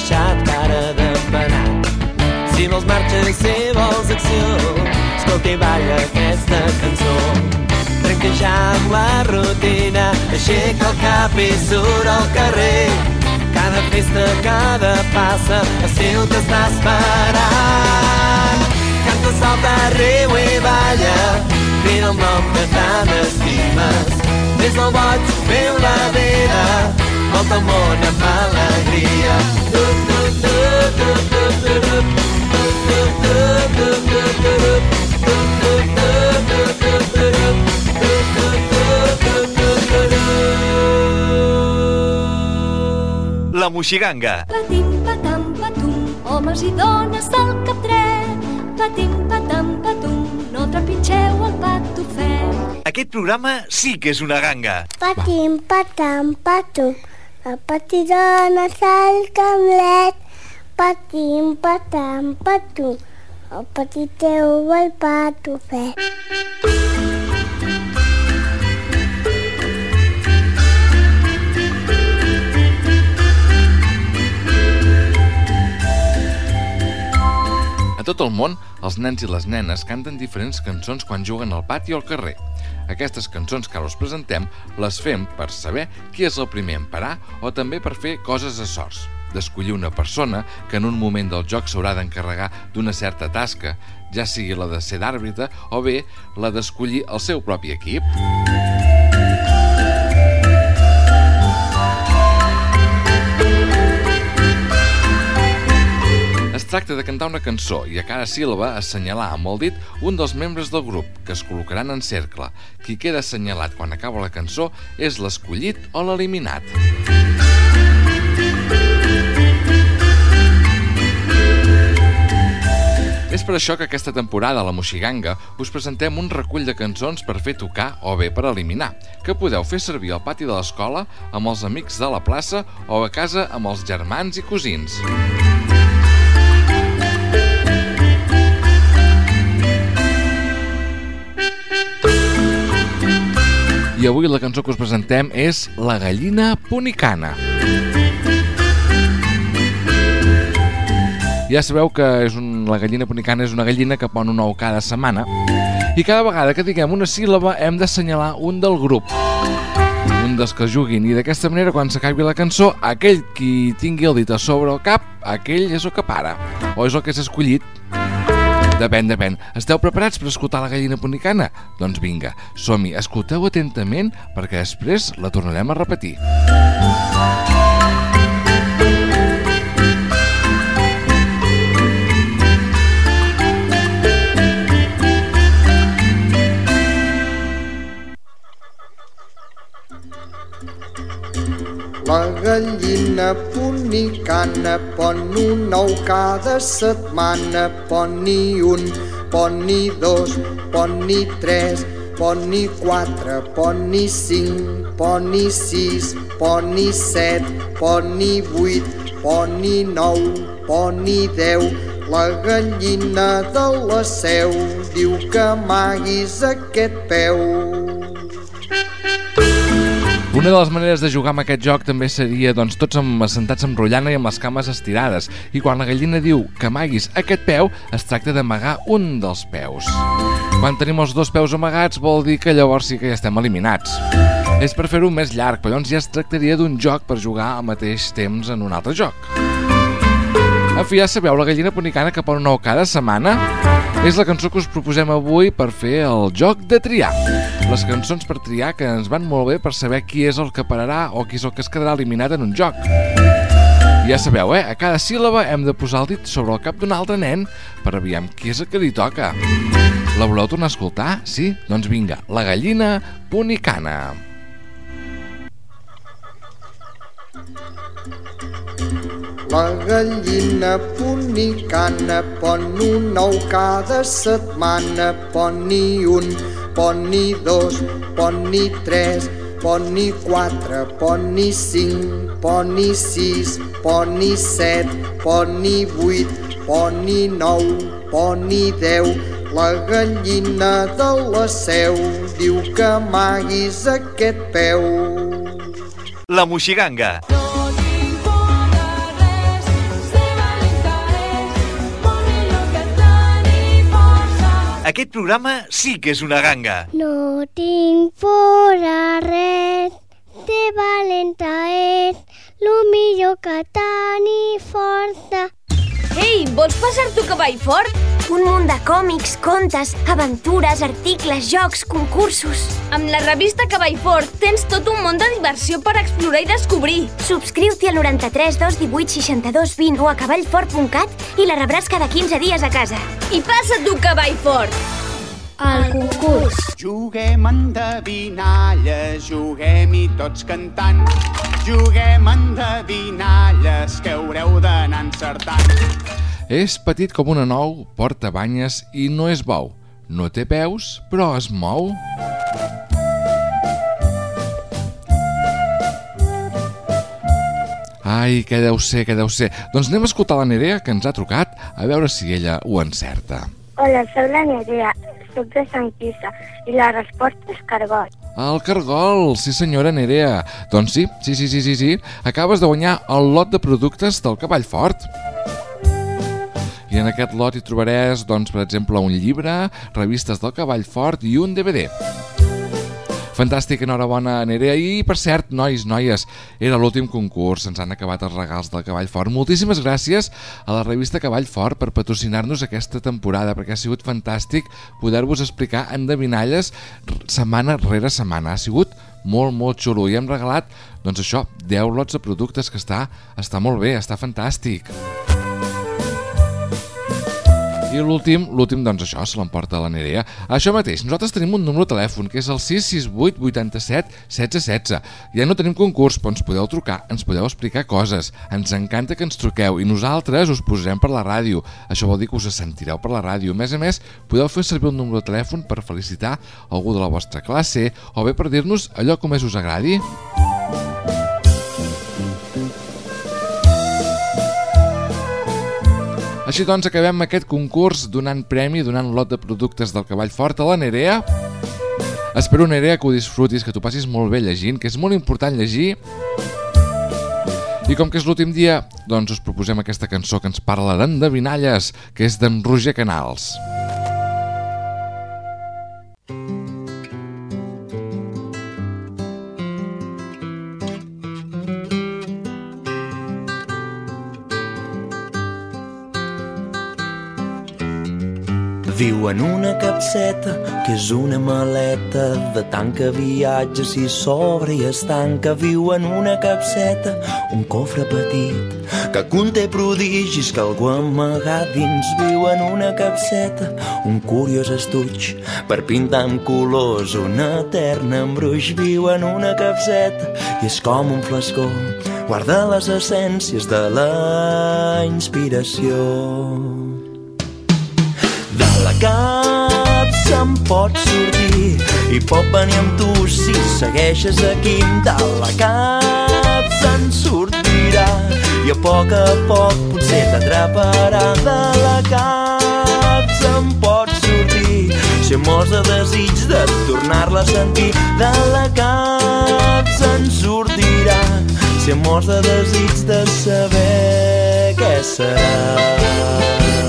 deixat cara d'empenat. Si vols marxa, si vols acció, escolta i balla aquesta cançó. Trenca ja amb la rutina, aixeca el cap i surt al carrer. Cada festa, cada passa, estiu t'està esperant. Canta, salta, riu i balla, crida el nom que tant estimes. Des del boig, viu la vida, volta el món amb alegria. La Moixiganga. Patim, patam, patum, homes i dones del cap dret. Patim, patam, patum, no trepitgeu el patufet. Aquest programa sí que és una ganga. Patim, patam, patum, la petitona al camlet. Patim, patam, patum, el petiteu el patufet. A tot el món, els nens i les nenes canten diferents cançons quan juguen al pati o al carrer. Aquestes cançons que ara us presentem les fem per saber qui és el primer en parar o també per fer coses a sorts. D'escollir una persona que en un moment del joc s'haurà d'encarregar d'una certa tasca, ja sigui la de ser d'àrbitre o bé la d'escollir el seu propi equip. Es tracta de cantar una cançó i a cada síl·laba assenyalar amb el dit un dels membres del grup, que es col·locaran en cercle. Qui queda assenyalat quan acaba la cançó és l'escollit o l'eliminat. És per això que aquesta temporada a la Moixiganga us presentem un recull de cançons per fer tocar o bé per eliminar, que podeu fer servir al pati de l'escola, amb els amics de la plaça o a casa amb els germans i cosins. I avui la cançó que us presentem és La gallina punicana. Ja sabeu que la gallina punicana és una gallina que pon un ou cada setmana i cada vegada que diguem una síl·laba hem d'assenyalar un del grup, un dels que juguin, i d'aquesta manera quan s'acabi la cançó aquell qui tingui el dit a sobre el cap, aquell és el que para o és el que s'ha escollit. Depèn. Esteu preparats per escoltar la gallina punicana? Doncs vinga, som-hi, escolteu atentament perquè després la tornarem a repetir. La gallina punicana pon un ou cada setmana, pon-n'hi un, pon-n'hi dos, pon-n'hi tres, pon-n'hi quatre, pon-n'hi cinc, pon-n'hi sis, pon-n'hi set, pon-n'hi vuit, pon-n'hi nou, pon-n'hi 10. La gallina de la Seu diu que amaguis aquest peu. Una de les maneres de jugar amb aquest joc també seria tots assentats amb rotllana i amb les cames estirades, i quan la gallina diu que amaguis aquest peu, es tracta d'amagar un dels peus. Quan tenim els dos peus amagats vol dir que llavors sí que ja estem eliminats. És per fer-ho més llarg, però llavors ja es tractaria d'un joc per jugar al mateix temps en un altre joc. En fi, ja sabeu, la gallina punicana que pon un ou cada setmana és la cançó que us proposem avui per fer el joc de triar. Les cançons per triar que ens van molt bé per saber qui és el que pararà o qui és el que es quedarà eliminat en un joc. Ja sabeu, a cada síl·laba hem de posar el dit sobre el cap d'un altre nen per aviam qui és el que li toca. La voleu tornar a escoltar? Sí? Doncs vinga, la gallina punicana. La gallina punicana pon un ou cada setmana, pon-n'hi un, pon-n'hi dos, pon-n'hi tres, pon-n'hi quatre, pon-n'hi cinc, pon-n'hi sis, pon-n'hi set, pon-n'hi vuit, pon-n'hi nou, pon-n'hi 10. La gallina de la Seu diu que amaguis aquest peu. La Moixiganga. No t'importa res, Aquest programa sí que és una ganga. No tinc por a res, de valenta és, lo millor que tenir força. Ei, vols passar-t'ho cavall fort? Un munt de còmics, contes, aventures, articles, jocs, concursos. Amb la revista Cavall Fort tens tot un món de diversió per explorar i descobrir. Subscriu-t'hi al 93 218 62 20 o a cavallfort.cat i la rebràs cada 15 dies a casa. I passa-t'ho cavall fort! El concurs. Juguem a endevinalles, juguem-hi tots cantant. Juguem a endevinalles que haureu d'anar encertant. És petit com una nou, porta banyes i no és bou. No té peus, però es mou. Ai, què deu ser, què deu ser? Doncs anem a escoltar la Nerea, que ens ha trucat, a veure si ella ho encerta. Hola, soc la Nerea, soc de Sant Quirze i la resposta és cargol. El cargol, sí senyora Nerea. Doncs sí. Acabes de guanyar el lot de productes del Cavall Fort. I en aquest lot hi trobaràs, doncs, per exemple, un llibre, revistes del Cavall Fort i un DVD. Fantàstic, enhorabona, Nerea. I, per cert, nois, noies, era l'últim concurs, ens han acabat els regals del Cavall Fort. Moltíssimes gràcies a la revista Cavall Fort per patrocinar-nos aquesta temporada, perquè ha sigut fantàstic poder-vos explicar endevinalles setmana rere setmana. Ha sigut molt, molt xulo i hem regalat, doncs això, 10 lots de productes, que està molt bé, està fantàstic. I l'últim, doncs això, se l'emporta la Nerea. Això mateix, nosaltres tenim un número de telèfon, que és el 668 87 16 16. Ja no tenim concurs, però ens podeu trucar, ens podeu explicar coses. Ens encanta que ens truqueu i nosaltres us posarem per la ràdio. Això vol dir que us sentireu per la ràdio. A més, podeu fer servir un número de telèfon per felicitar algú de la vostra classe o bé per dir-nos allò que més us agradi. Així doncs, acabem aquest concurs donant premi, donant lot de productes del Cavall Fort a la Nerea. Espero, Nerea, que ho disfrutis, que t'ho passis molt bé llegint, que és molt important llegir. I com que és l'últim dia, doncs us proposem aquesta cançó que ens parla d'endevinalles, que és d'en Roger Canals. Viu en una capseta, que és una maleta, de tant que viatja s'hi s'obre i es tanca. Viu en una capseta, un cofre petit, que conté prodigis que algú ha amagat dins. Viu en una capseta, un curiós estuig, per pintar amb colors un etern embruix. Viu en una capseta, i és com un flascó, guarda les essències de la inspiració. De la capsa en pot sortir i pot venir amb tu si segueixes aquí. De la capsa en sortirà i a poc potser t'atraparà. De la capsa en pot sortir si mors de desig de tornar-la a sentir. De la capsa en sortirà si mors de desig de saber què serà.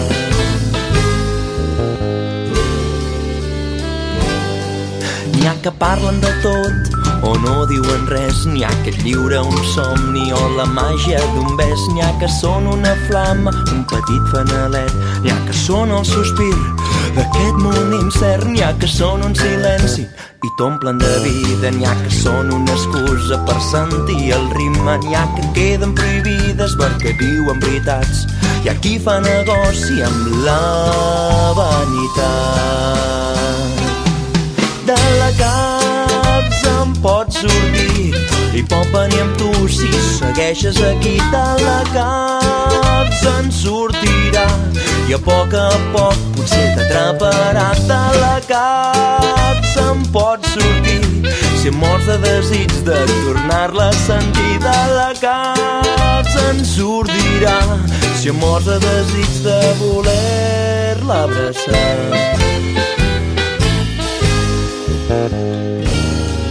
N'hi ha que parlen de tot o no diuen res. N'hi ha que et lliura un somni o la màgia d'un bes. N'hi ha que són una flama, un petit fanalet. N'hi ha que són el sospir d'aquest món incert. N'hi ha que són un silenci i t'omplen de vida. N'hi ha que són una excusa per sentir el ritme. N'hi ha que queden prohibides perquè diuen veritats. Hi ha qui fa negoci amb la vanitat. De la capsa en pot sortir i pot venir amb tu si segueixes aquí. De la capsa en sortirà i a poc potser t'atraparà. De la capsa en pot sortir si mors de desig de tornar-la a sentir. De la capsa en sortirà si mors de desig de voler-la abraçar.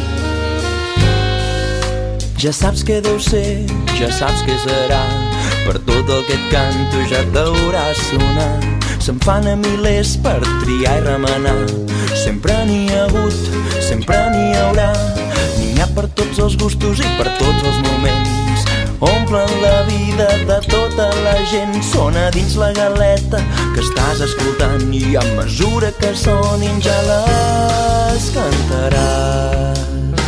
Ja saps què deu ser, ja saps què serà, per tot el que et canto ja deurà sonar. Se'n fan a milers per triar i remenar. Sempre n'hi ha hagut, sempre n'hi haurà. N'hi ha per tots els gustos i per tots els moments. Omplen la vida de tota la gent. Sona dins la galeta que estàs escoltant i a mesura que sonin ja les cantaràs.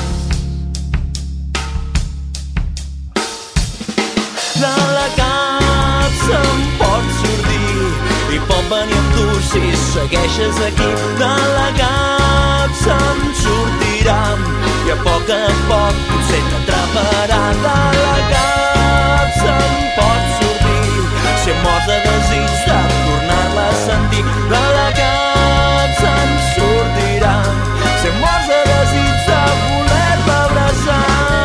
De la cap se'n pot sortir i pot venir amb tu si segueixes aquí. De la cap se'n sortirà i a poc potser t'atraparà. De la cap se'n pot sortir si em mors de desig de tornar-la a sentir. De la cap se'n sortirà si em mors de desig de voler-la abraçar.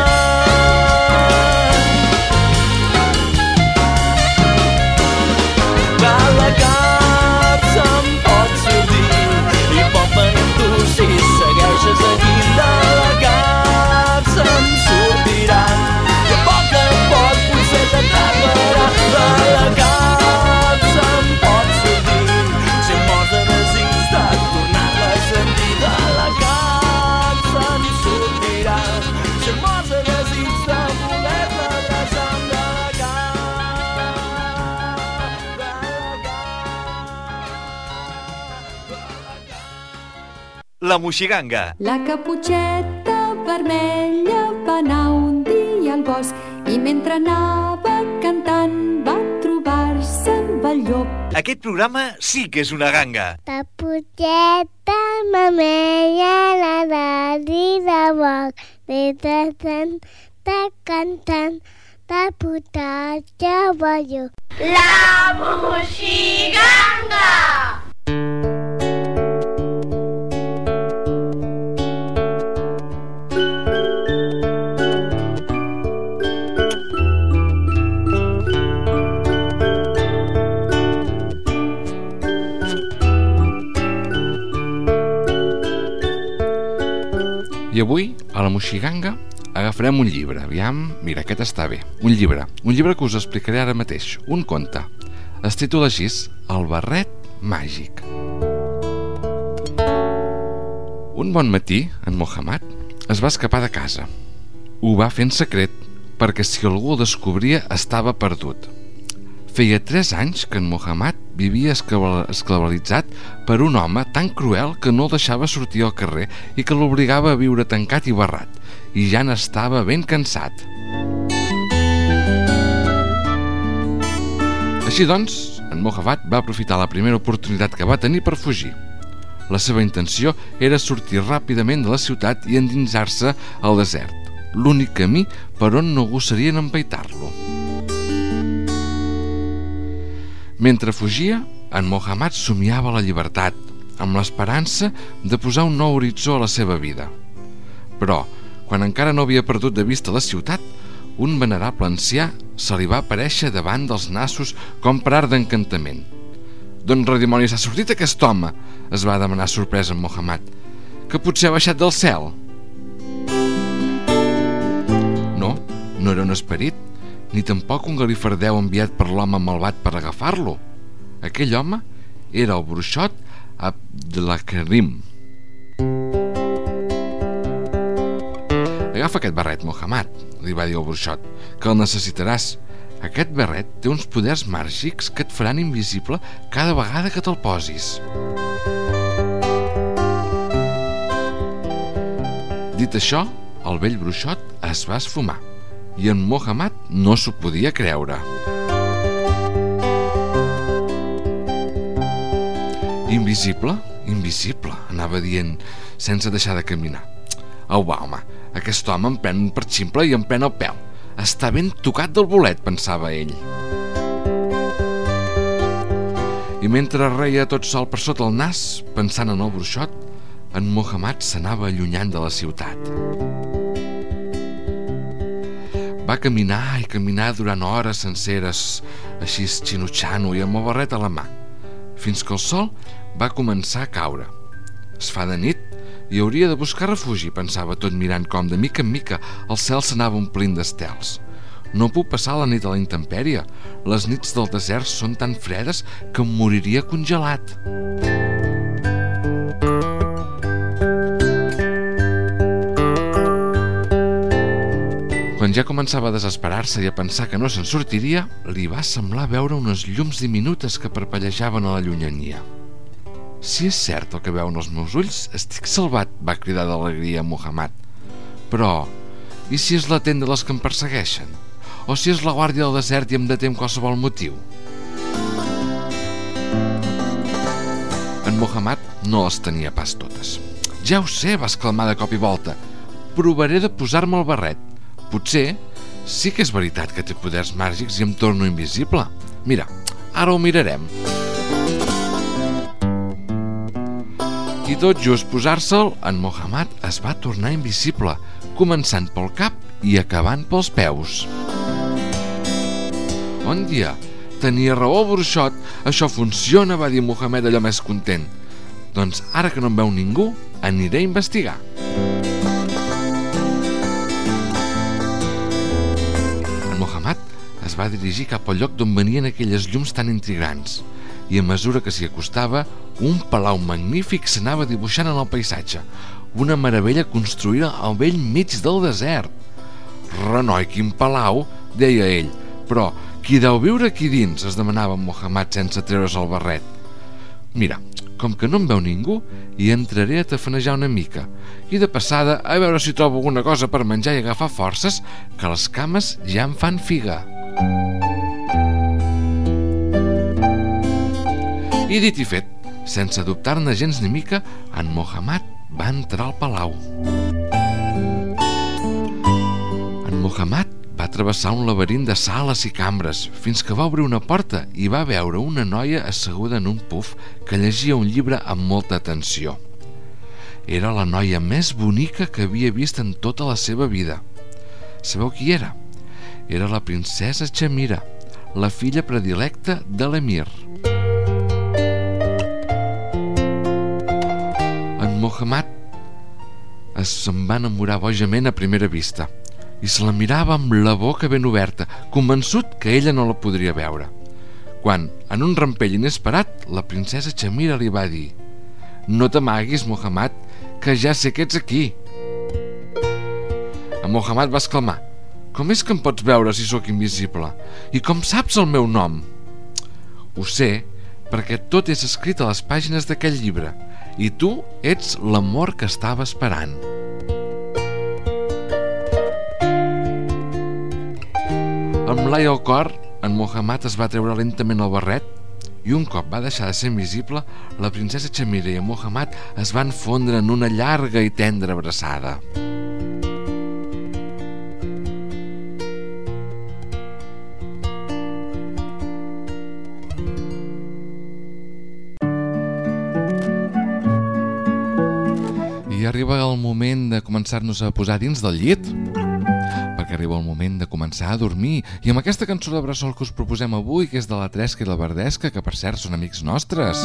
Si segueixes aquí, de la cap se'n sortirà i a poc potser t'atraparà. De la cap se'n pot sortir si em mors de desig de tornar-la a sentir. De la cap se'n sortirà si em mors de desig de voler-la abraçar. La Moixiganga. La Caputxeta Vermella va anar un dia al bosc i mentre anava cantant va trobar-se amb el llop. Aquest programa sí que és una ganga. Caputxeta Vermella la nariz de boc, mentre canta cantant de putatge balló. La Moixiganga! I avui, a la Moixiganga, agafarem un llibre. Aviam, mira, aquest està bé. Un llibre que us explicaré ara mateix. Un conte. Es titula així, El barret màgic. Un bon matí, en Mohammad es va escapar de casa. Ho va fer en secret, perquè si algú el descobria estava perdut. Feia 3 anys que en Mohammad vivia esclavitzat per un home tan cruel que no el deixava sortir al carrer i que l'obligava a viure tancat i barrat, i ja n'estava ben cansat. Així doncs, en Mohammad va aprofitar la primera oportunitat que va tenir per fugir. La seva intenció era sortir ràpidament de la ciutat i endinsar-se al desert, l'únic camí per on no gosarien empaitar-lo. Mentre fugia, en Mohammad somiava la llibertat, amb l'esperança de posar un nou horitzó a la seva vida. Però, quan encara no havia perdut de vista la ciutat, un venerable ancià se li va aparèixer davant dels nassos com per art d'encantament. «D'on redimonis ha sortit aquest home?», es va demanar sorpresa en Mohammad. «Que potser ha baixat del cel?» No era un esperit, ni tampoc un galifardeu enviat per l'home malvat per agafar-lo. Aquell home era el bruixot Abdelkarim. «Agafa aquest barret, Mohammad», li va dir el bruixot, «que el necessitaràs. Aquest barret té uns poders màgics que et faran invisible cada vegada que te'l posis». Dit això, el vell bruixot es va esfumar i en Mohammad no s'ho podia creure. «Invisible? Invisible», anava dient sense deixar de caminar. «Au, va, home, aquest home em pren per ximple i em pren el pèl. Està ben tocat del bolet», pensava ell. I mentre reia tot sol per sota el nas, pensant en el bruixot, en Mohammad s'anava allunyant de la ciutat. Va caminar i caminar durant hores senceres, així xinutxant-ho i amb el barret a la mà, fins que el sol va començar a caure. Es fa de nit i hauria de buscar refugi, pensava tot mirant com, de mica en mica, el cel s'anava omplint d'estels. No puc passar la nit a la intempèrie. Les nits del desert són tan fredes que em moriria congelat. Quan ja començava a desesperar-se i a pensar que no se'n sortiria, li va semblar veure unes llums diminutes que parpellejaven a la llunyania. Si és cert el que veuen els meus ulls, estic salvat, va cridar d'alegria Muhammad. Però, i si és la tenda dels que em persegueixen? O si és la guàrdia del desert i em deté amb qualsevol motiu? En Muhammad no les tenia pas totes. Ja ho sé, va exclamar de cop i volta. Provaré de posar-me el barret. Potser sí que és veritat que té poders màgics i em torno invisible. Mira, ara ho mirarem. I tot just posar-se'l, en Muhammad es va tornar invisible, començant pel cap i acabant pels peus. Bon dia, tenia raó el bruixot, això funciona, va dir Muhammad allò més content. Doncs ara que no em veu ningú, aniré a investigar. Muhammad es va dirigir cap al lloc d'on venien aquelles llums tan intrigants i a mesura que s'hi acostava, un palau magnífic s'anava dibuixant en el paisatge, una meravella construïda al vell mig del desert. Renoi, quin palau, deia ell, però qui deu viure aquí dins? Es demanava Muhammad sense treure's el barret. Mira, com que no em veu ningú, hi entraré a tafanejar una mica i de passada a veure si trobo alguna cosa per menjar i agafar forces, que les cames ja em fan figa. I dit i fet, sense dubtar-ne gens ni mica, en Muhammad va entrar al palau. En Muhammad va travessar un laberint de sales i cambres fins que va obrir una porta i va veure una noia asseguda en un puf que llegia un llibre amb molta atenció. Era la noia més bonica que havia vist en tota la seva vida. Sabeu qui era? Era la princesa Chamira, la filla predilecta de l'emir. En Muhammad se'n va enamorar bojament a primera vista i se la mirava amb la boca ben oberta, convençut que ella no la podria veure. Quan, en un rampell inesperat, la princesa Chamira li va dir: «No t'amaguis, Muhammad, que ja sé que ets aquí». En Muhammad va exclamar: «Com és que em pots veure si sóc invisible? I com saps el meu nom?» «Ho sé, perquè tot és escrit a les pàgines d'aquell llibre, i tu ets l'amor que estava esperant». Amb l'ai al cor, en Muhammad es va treure lentament el barret i un cop va deixar de ser invisible, la princesa Chamira i en Muhammad es van fondre en una llarga i tendra abraçada. I arriba el moment de començar-nos a posar dins del llit, perquè arriba el moment de començar a dormir. I amb aquesta cançó de bressol que us proposem avui, que és de la Tresca i la Verdesca, que per cert són amics nostres.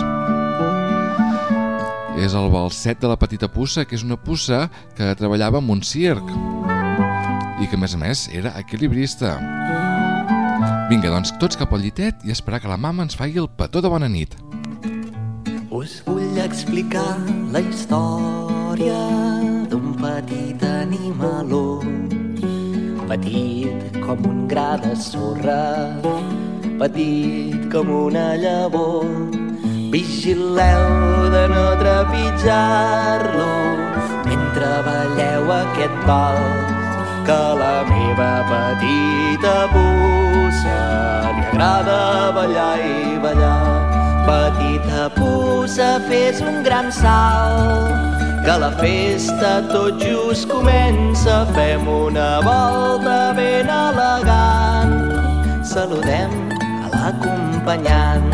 És el balset de la Petita Puça, que és una puça que treballava en un circ i que a més era equilibrista. Vinga, doncs tots cap al llitet i esperar que la mama ens faci el petó de bona nit. Us vull explicar la història d'un petit animaló, petit com un gra de sorra, petit com una llavor. Vigileu de no trepitjar-lo mentre balleu aquest vals, que a la meva petita puça li agrada ballar i ballar. Petita puça, fes un gran salt, que la festa tot just comença. Fem una volta ben elegant, saludem a l'acompanyant.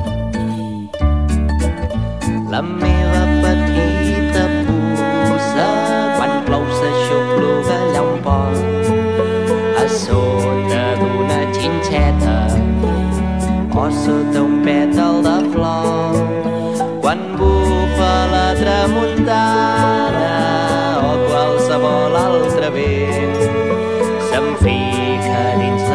La meva petita puça, quan plou s'aixopluga allà un poc, a sota d'una xinxeta o sota un pètal de flor. Quan bufa la tramuntana o qualsevol altre vent, se'm fica dins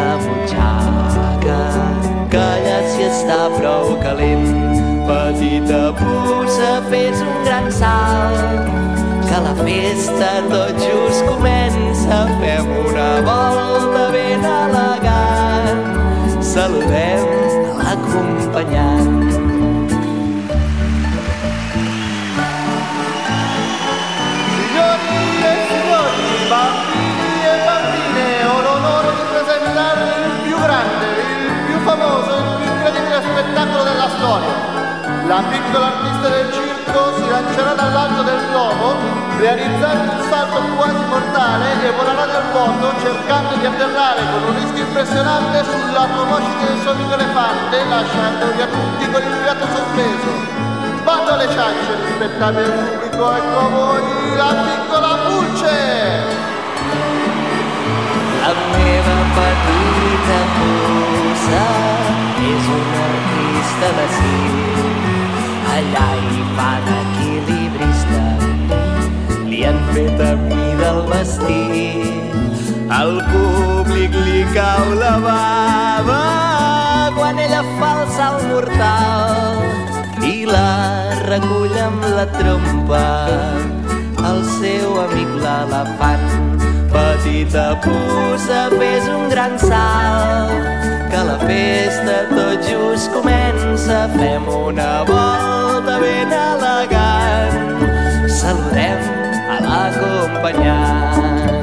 està prou calent. Petita puça, fes un gran salt, que la festa tot just comença. Fem una volta ben elegant, saludem l'acompanyant. Bambini e bambine, ho l'onore di presentarvi il più grande, il più famoso, il più incredibile spettacolo della storia. La piccola artista del circo si lancerà dall'alto del globo, realizzando un salto quasi mortale e volerà nel vuoto cercando di atterrare con un rischio impressionante sulla promoscide del suo amico elefante, lasciando via tutti con il fiato sospeso. Bando alle ciance, rispettabile pubblico, ecco a voi la piccola Pulce! La meva petita puça és una artista de circ. Allà hi fan equilibrista, li han fet a mida el vestit. Al públic li cau la bava quan ella fa el salt mortal i la recull amb la trompa el seu amic l'elefant. Petita puça, fes un gran salt, que la festa tot just comença. Fem una volta ben elegant, saludem a l'acompanyant.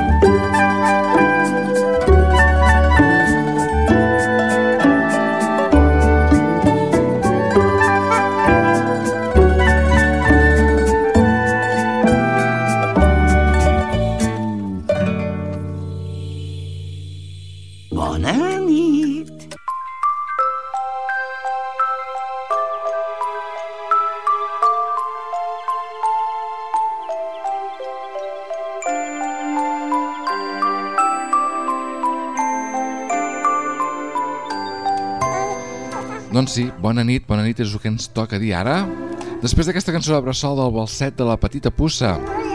Doncs sí, bona nit és el que ens toca dir ara. Després d'aquesta cançó de bressol del balset de la petita puça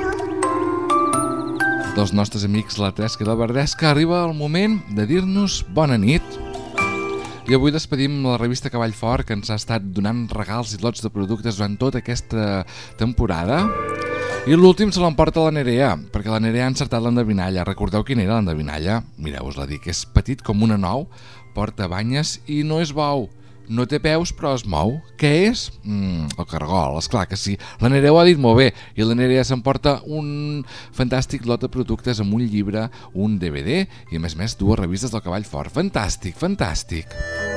dels nostres amics la Tresca i la Verdesca, arriba el moment de dir-nos bona nit. I avui despedim la revista Cavall Fort, que ens ha estat donant regals i lots de productes durant tota aquesta temporada. I l'últim se l'emporta la Nerea, perquè la Nerea ha encertat l'endevinalla. Recordeu quina era l'endevinalla? Mireu, us la dic, és petit com una nou, porta banyes i no és bou. No té peus però es mou. Què és? El cargol, esclar que sí. La Nerea ho ha dit molt bé i la Nerea s'emporta un fantàstic lot de productes amb un llibre, un DVD i a més dues revistes del Cavall Fort. Fantàstic, fantàstic.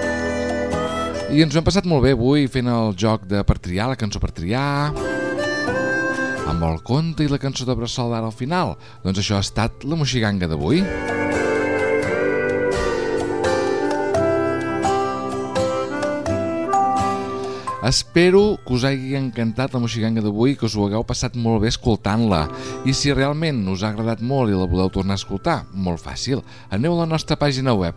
I ens ho hem passat molt bé avui fent el joc de per triar, la cançó per triar, amb el conte i la cançó de bressol d'ara al final. Doncs això ha estat la moixiganga d'avui. Espero que us hagi encantat la moixiganga d'avui, que us ho hagueu passat molt bé escoltant-la. I si realment us ha agradat molt i la voleu tornar a escoltar, molt fàcil. Aneu a la nostra pàgina web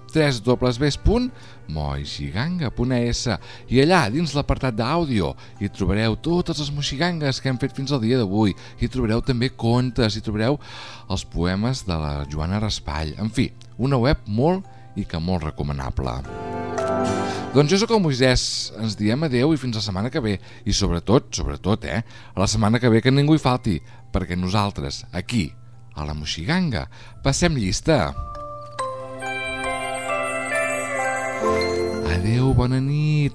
www.moixiganga.es i allà, dins l'apartat d'àudio, hi trobareu totes les moixigangues que hem fet fins al dia d'avui. Hi trobareu també contes, hi trobareu els poemes de la Joana Raspall. En fi, una web molt i que molt recomanable. Doncs jo sóc el Moisès, ens diem adeu i fins la setmana que ve. I sobretot, a la setmana que ve que ningú hi falti, perquè nosaltres, aquí, a la moixiganga, passem llista. Adeu, bona nit.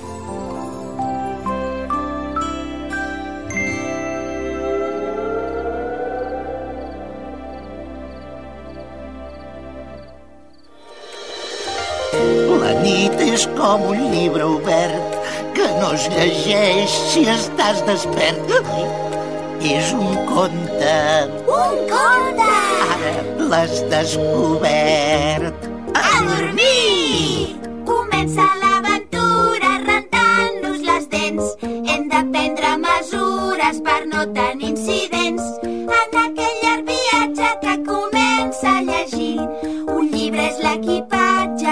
La nit és com un llibre obert que no es llegeix si estàs despert. És un conte. Un conte! Ara l'has descobert. A dormir! Comença l'aventura rentant-nos les dents. Hem de prendre mesures per no tenir incidents. En aquell llarg viatge que comença a llegir, un llibre és l'equipatge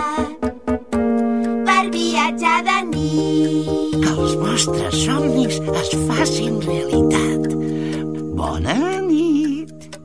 per viatjar de nit. Que els vostres somnis es facin realitat.